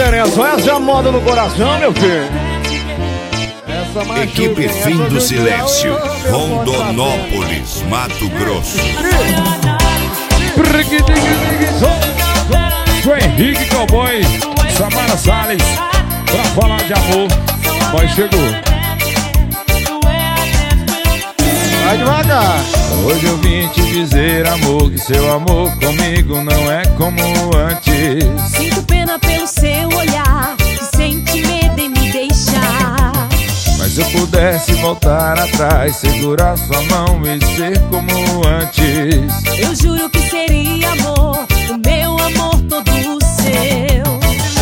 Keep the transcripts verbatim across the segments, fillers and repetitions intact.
Tereza, essa é a moda no coração, meu filho. Essa machuca, Equipe Fim do Silêncio, Rondonópolis, Mato Grosso. Sou Henrique Cowboy, Samara Salles, pra falar de amor. Mas chegou. Vai devagar. Hoje eu vim te dizer, amor, que seu amor comigo não é como antes. Sinto pena pelo seu olhar, que sente medo em me deixar. Mas se eu pudesse voltar atrás, segurar sua mão e ser como antes, eu juro que seria amor, o meu amor todo seu.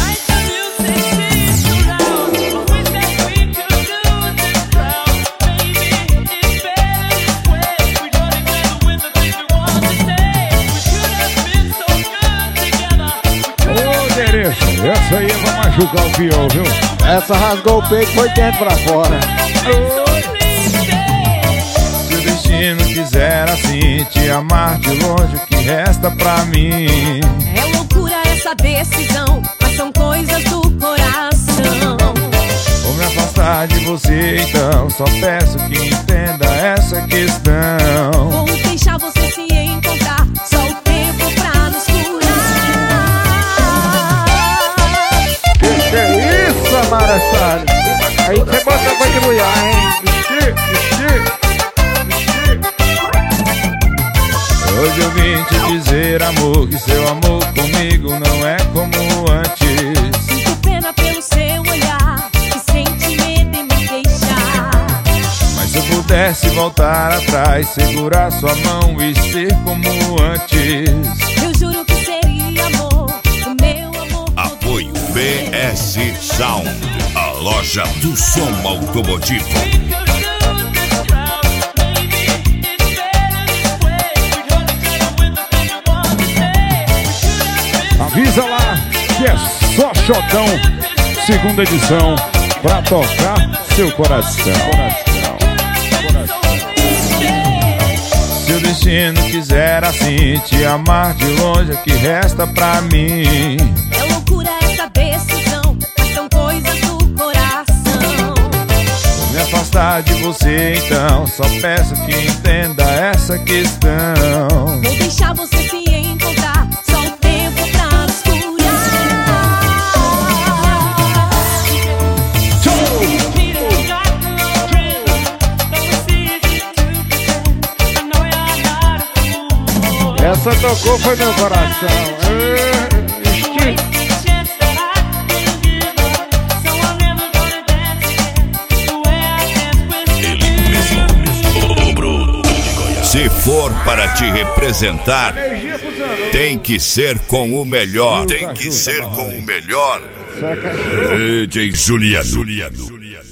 Essa aí vai machucar o pior, viu? Essa rasgou o peito, foi dentro pra fora. Se o destino quiser assim te amar de longe, o que resta pra mim? É loucura essa decisão, mas são coisas do coração. Vou me afastar de você então, só peço que entenda essa questão. Vou deixar você se encontrar, só o tempo pra nos curar. Que é isso, Samara Salles? Aí você bota pra debulhar, hein? Hoje eu vim te dizer, amor, que seu amor comigo não é como antes. Sinto pena pelo seu olhar, que sente medo em me deixar. Mas se eu pudesse voltar atrás, segurar sua mão e ser como antes, eu juro que seria amor, o meu amor. Apoio B S Sound, a loja do som automotivo. Avisa lá que é só Xotão, segunda edição, pra tocar seu coração. coração, coração. Se o destino quiser assim te amar de longe, o que resta pra mim? É loucura essa decisão, mas são coisas do coração. Vou me afastar de você então, só peço que entenda essa questão. Vou deixar você se encontrar, só o tempo pra nos curar. Essa tocou, foi meu coração. Se for para te representar, tem que ser com o melhor. Tem que ser com o melhor. D J Juliano.